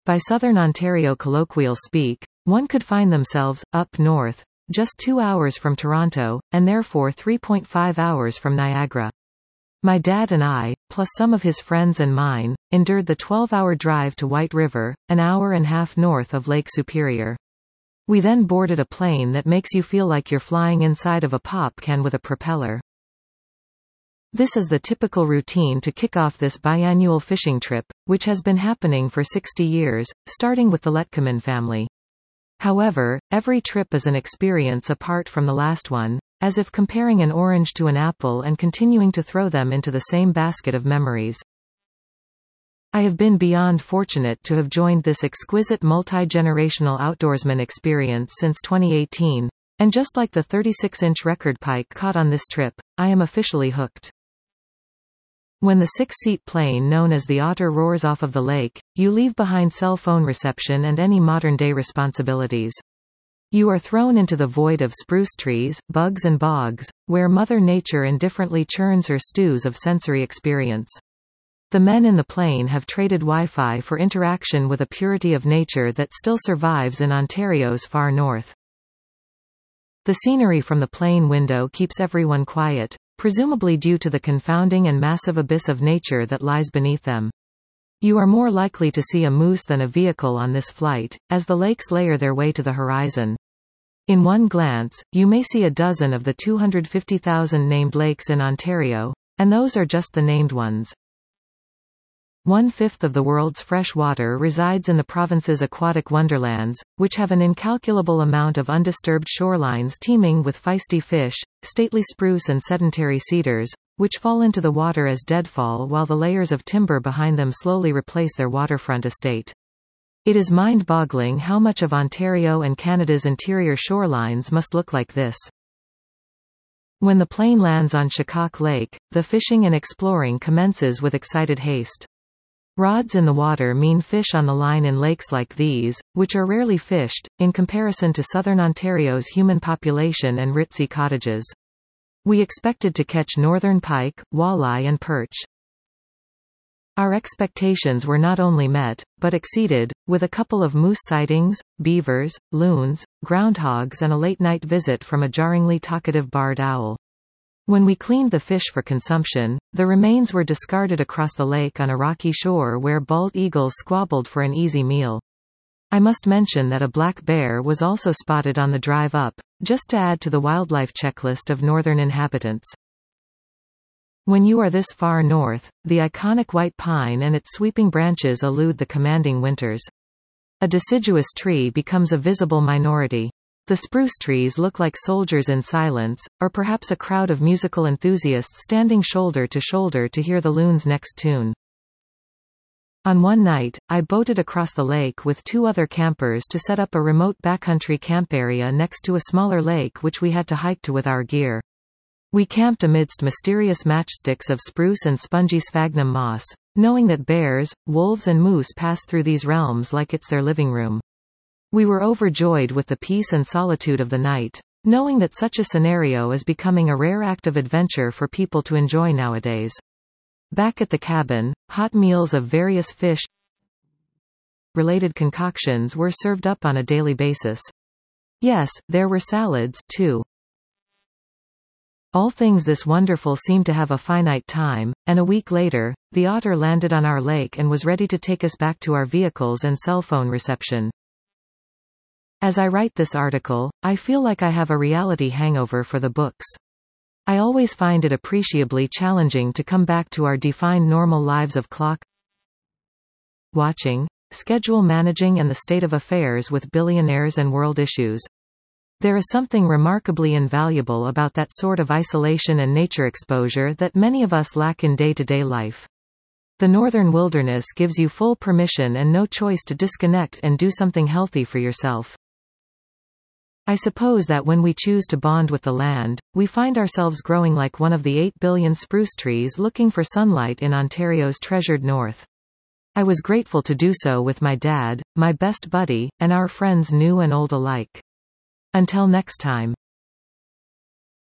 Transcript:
By southern Ontario colloquial speak, one could find themselves up north, just 2 hours from Toronto, and therefore 3.5 hours from Niagara. My dad and I, plus some of his friends and mine, endured the 12-hour drive to White River, an hour and a half north of Lake Superior. We then boarded a plane that makes you feel like you're flying inside of a pop can with a propeller. This is the typical routine to kick off this biannual fishing trip, which has been happening for 60 years, starting with the Letkeman family. However, every trip is an experience apart from the last one, as if comparing an orange to an apple and continuing to throw them into the same basket of memories. I have been beyond fortunate to have joined this exquisite multi-generational outdoorsman experience since 2018, and just like the 36-inch record pike caught on this trip, I am officially hooked. When the 6-seat plane known as the Otter roars off of the lake, you leave behind cell phone reception and any modern-day responsibilities. You are thrown into the void of spruce trees, bugs and bogs, where Mother Nature indifferently churns her stews of sensory experience. The men in the plane have traded Wi-Fi for interaction with a purity of nature that still survives in Ontario's far north. The scenery from the plane window keeps everyone quiet, presumably due to the confounding and massive abyss of nature that lies beneath them. You are more likely to see a moose than a vehicle on this flight, as the lakes layer their way to the horizon. In one glance, you may see a dozen of the 250,000 named lakes in Ontario, and those are just the named ones. 1/5 of the world's fresh water resides in the province's aquatic wonderlands, which have an incalculable amount of undisturbed shorelines teeming with feisty fish, stately spruce and sedentary cedars, which fall into the water as deadfall while the layers of timber behind them slowly replace their waterfront estate. It is mind-boggling how much of Ontario and Canada's interior shorelines must look like this. When the plane lands on Shikak Lake, the fishing and exploring commences with excited haste. Rods in the water mean fish on the line in lakes like these, which are rarely fished, in comparison to southern Ontario's human population and ritzy cottages. We expected to catch northern pike, walleye and perch. Our expectations were not only met, but exceeded, with a couple of moose sightings, beavers, loons, groundhogs and a late-night visit from a jarringly talkative barred owl. When we cleaned the fish for consumption, the remains were discarded across the lake on a rocky shore where bald eagles squabbled for an easy meal. I must mention that a black bear was also spotted on the drive up, just to add to the wildlife checklist of northern inhabitants. When you are this far north, the iconic white pine and its sweeping branches elude the commanding winters. A deciduous tree becomes a visible minority. The spruce trees look like soldiers in silence, or perhaps a crowd of musical enthusiasts standing shoulder to shoulder to hear the loon's next tune. On one night, I boated across the lake with 2 other campers to set up a remote backcountry camp area next to a smaller lake which we had to hike to with our gear. We camped amidst mysterious matchsticks of spruce and spongy sphagnum moss, knowing that bears, wolves and moose pass through these realms like it's their living room. We were overjoyed with the peace and solitude of the night, knowing that such a scenario is becoming a rare act of adventure for people to enjoy nowadays. Back at the cabin, hot meals of various fish-related concoctions were served up on a daily basis. Yes, there were salads, too. All things this wonderful seemed to have a finite time, and a week later, the Otter landed on our lake and was ready to take us back to our vehicles and cell phone reception. As I write this article, I feel like I have a reality hangover for the books. I always find it appreciably challenging to come back to our defined normal lives of clock watching, schedule managing and the state of affairs with billionaires and world issues. There is something remarkably invaluable about that sort of isolation and nature exposure that many of us lack in day-to-day life. The northern wilderness gives you full permission and no choice to disconnect and do something healthy for yourself. I suppose that when we choose to bond with the land, we find ourselves growing like one of the 8 billion spruce trees looking for sunlight in Ontario's treasured north. I was grateful to do so with my dad, my best buddy, and our friends new and old alike. Until next time.